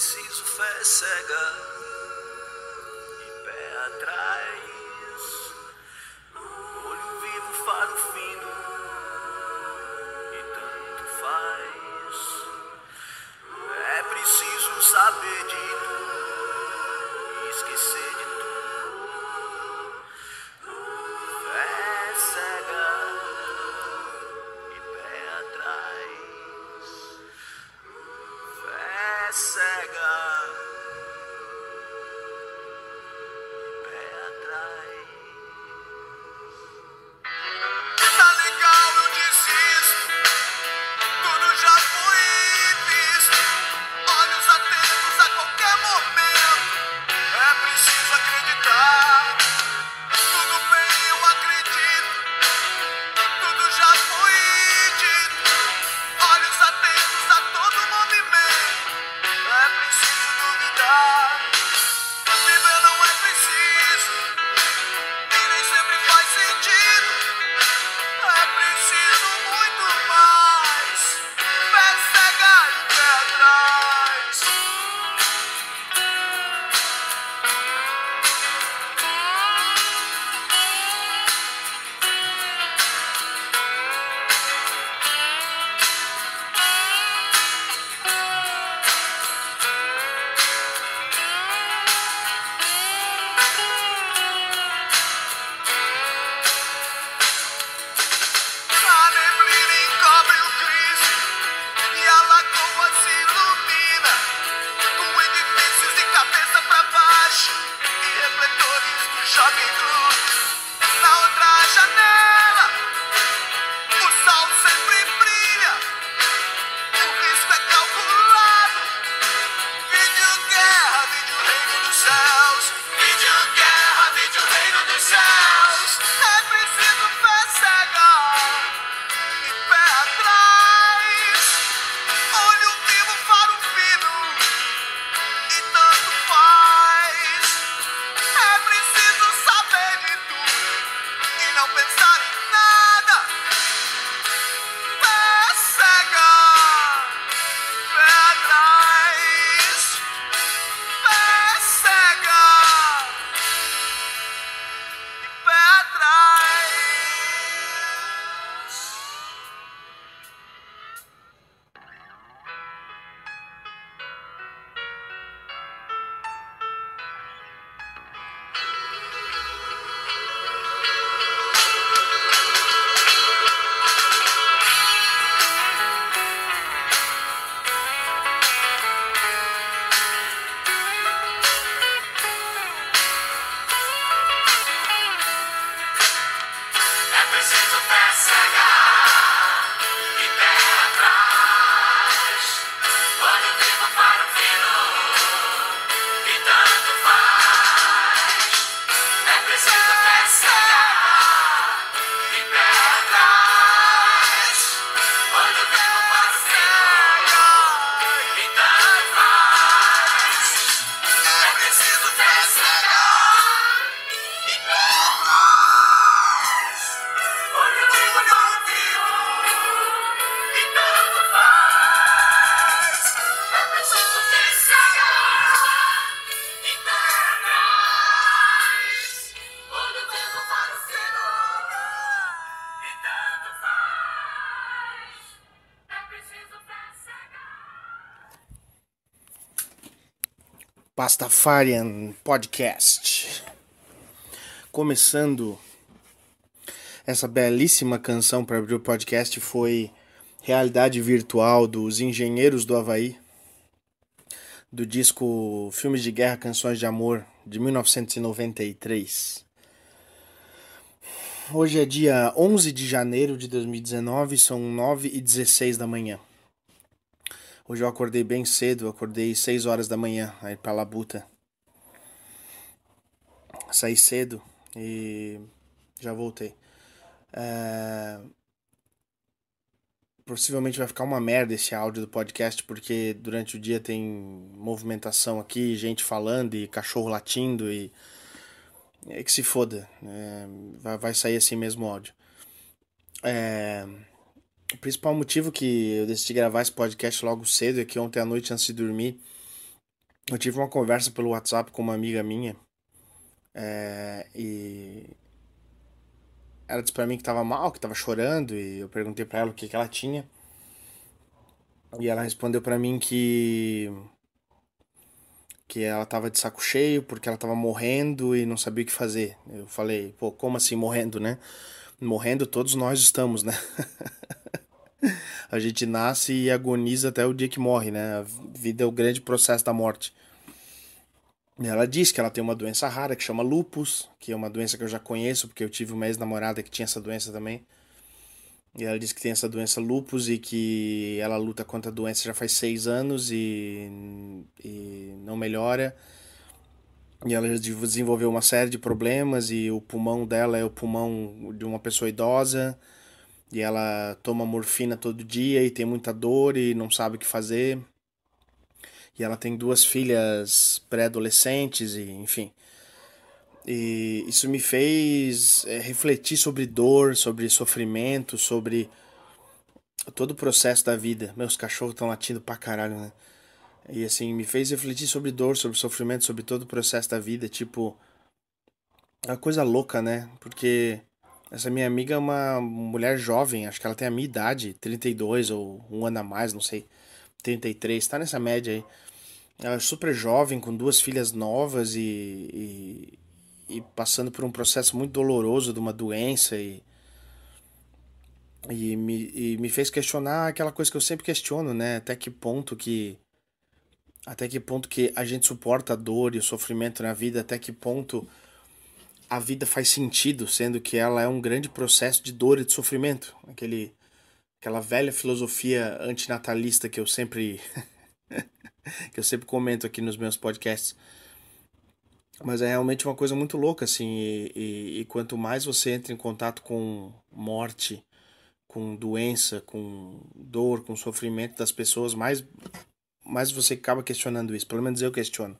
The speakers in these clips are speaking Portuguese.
preciso fé cega e pé atrás, olho vivo, faro fino e tanto faz. É preciso saber de tudo e esquecer de tudo. Fé cega e pé atrás. Fé cega e pé atrás. Tá legal, eu desisto. Tudo já foi visto. Olhos atentos a qualquer momento. É preciso acreditar. Tudo bem, eu acredito. Tudo já foi dito. Olhos atentos a todo movimento. É preciso duvidar. Viver não é preciso e nem sempre faz sentido. É preciso muito mais. Pé cega e pé atrás. A neblina encobre o Cristo e a lagoa se ilumina, com edifícios de cabeça pra baixo e refletores do shopping club. Na outra janela, o sol sempre brilha, o risco é calculado. Videoguerra, vídeo reino dos céus. Videoguerra, vídeo reino dos céus. É preciso fé cega e pé atrás, olho vivo, faro fino e tanto faz. É preciso saber de tudo e não pensar em nada. Pé cega, pé atrás. Pé cega e pé atrás. É preciso fé cega e pé atrás, olho vivo, faro fino e tanto faz. É preciso fé cega e pé atrás, olho vivo, faro fino e tanto faz. É preciso fé cega e pé atrás, olho vivo, faro fino e tanto faz. É preciso fé cega e pé atrás, olho vivo, faro fino e tanto faz. É preciso fé cega. Pastafarian Podcast. Começando essa belíssima canção para abrir o podcast foi Realidade Virtual dos Engenheiros do Havaí, do disco Filmes de Guerra, Canções de Amor, de 1993. Hoje é dia 11 de janeiro de 2019, são 9h16 da manhã. Hoje eu acordei bem cedo, acordei 6 horas da manhã, aí pra Labuta. Saí cedo e já voltei. Possivelmente vai ficar uma merda esse áudio do podcast, porque durante o dia tem movimentação aqui, gente falando e cachorro latindo e... É que se foda, vai sair assim mesmo o áudio. O principal motivo que eu decidi gravar esse podcast logo cedo é que ontem à noite, antes de dormir, Eu tive uma conversa pelo WhatsApp com uma amiga minha, e ela disse pra mim que tava mal, que tava chorando, e eu perguntei pra ela o que que ela tinha. E ela respondeu pra mim que ela tava de saco cheio porque ela tava morrendo e não sabia o que fazer. Eu falei, pô, como assim morrendo, né? Morrendo todos nós estamos, né? A gente nasce e agoniza até o dia que morre, né? A vida é o grande processo da morte. E ela diz que ela tem uma doença rara que chama lupus, que é uma doença que eu já conheço, porque eu tive uma ex-namorada que tinha essa doença também. E ela diz que tem essa doença lupus e que ela luta contra a doença já faz 6 anos e não melhora. E ela desenvolveu uma série de problemas e o pulmão dela é o pulmão de uma pessoa idosa. E ela toma morfina todo dia e tem muita dor e não sabe o que fazer. E ela tem 2 filhas pré-adolescentes e enfim. E isso me fez refletir sobre dor, sobre sofrimento, sobre todo o processo da vida. Meus cachorros estão latindo pra caralho, né? E assim, me fez refletir sobre dor, sobre sofrimento, sobre todo o processo da vida. Tipo, é uma coisa louca, né? Porque essa minha amiga é uma mulher jovem, acho que ela tem a minha idade, 32 ou um ano a mais, não sei, 33, tá nessa média aí. Ela é super jovem, com 2 filhas novas e passando por um processo muito doloroso de uma doença e me fez questionar aquela coisa que eu sempre questiono, né? Até que ponto que a gente suporta a dor e o sofrimento na vida, até que ponto a vida faz sentido, sendo que ela é um grande processo de dor e de sofrimento. Aquela velha filosofia antinatalista que eu sempre comento aqui nos meus podcasts. Mas é realmente uma coisa muito louca, assim, e quanto mais você entra em contato com morte, com doença, com dor, com sofrimento das pessoas, mais você acaba questionando isso. Pelo menos eu questiono.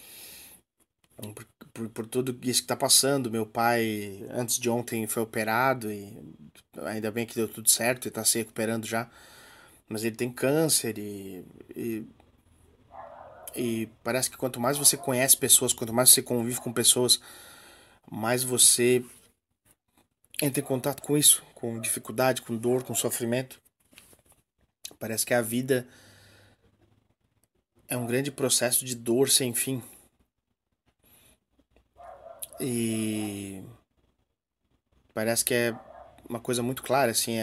Por tudo isso que tá passando. Meu pai, antes de ontem, foi operado e ainda bem que deu tudo certo e tá se recuperando já. Mas ele tem câncer e parece que quanto mais você conhece pessoas, quanto mais você convive com pessoas, mais você entra em contato com isso, com dificuldade, com dor, com sofrimento. Parece que a vida é um grande processo de dor sem fim. E parece que é uma coisa muito clara, assim,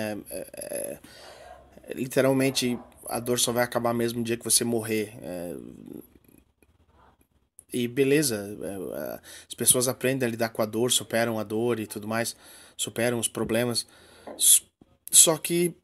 literalmente a dor só vai acabar mesmo no dia que você morrer. E beleza, as pessoas aprendem a lidar com a dor, superam a dor e tudo mais, superam os problemas. Só que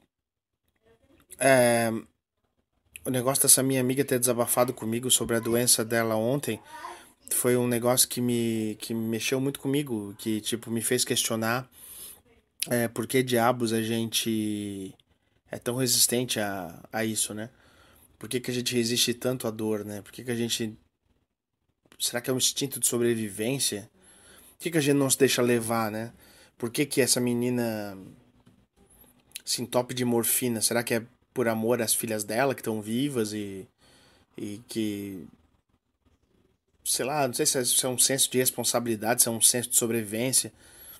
o negócio dessa minha amiga ter desabafado comigo sobre a doença dela ontem foi um negócio que me mexeu muito comigo, que tipo me fez questionar por que diabos a gente é tão resistente a isso, né? Por que a gente resiste tanto à dor, né? Por que a gente. Será que é um instinto de sobrevivência? Por que a gente não se deixa levar, né? Por que essa menina se entope de morfina? Será que é por amor às filhas dela que estão vivas e que. Sei lá, não sei se é um senso de responsabilidade, se é um senso de sobrevivência.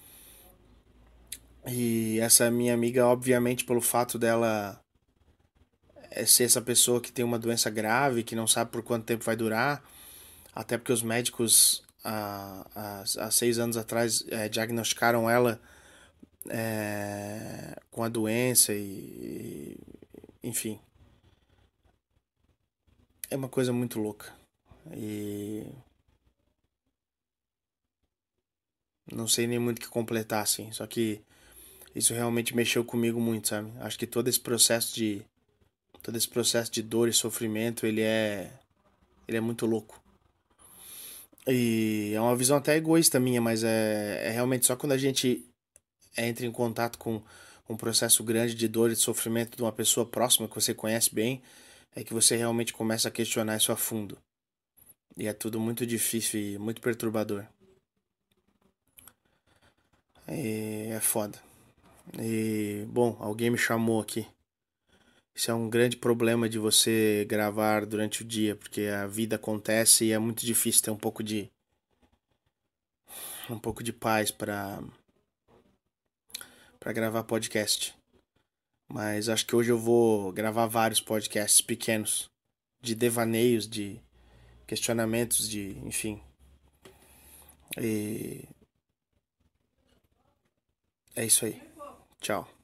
E essa minha amiga, obviamente, pelo fato dela ser essa pessoa que tem uma doença grave, que não sabe por quanto tempo vai durar, até porque os médicos há 6 anos atrás diagnosticaram ela com a doença enfim, é uma coisa muito louca. E não sei nem muito o que completar, assim. Só que isso realmente mexeu comigo muito, sabe? Acho que todo esse processo de dor e sofrimento, ele é muito louco. E é uma visão até egoísta minha, mas é realmente só quando a gente entra em contato com um processo grande de dor e de sofrimento de uma pessoa próxima que você conhece bem, é que você realmente começa a questionar isso a fundo. E é tudo muito difícil e muito perturbador. E é foda. E, bom, alguém me chamou aqui. Isso é um grande problema de você gravar durante o dia, porque a vida acontece e é muito difícil ter um pouco de paz para gravar podcast. Mas acho que hoje eu vou gravar vários podcasts pequenos, de devaneios, de questionamentos, enfim. E é isso aí. Tchau.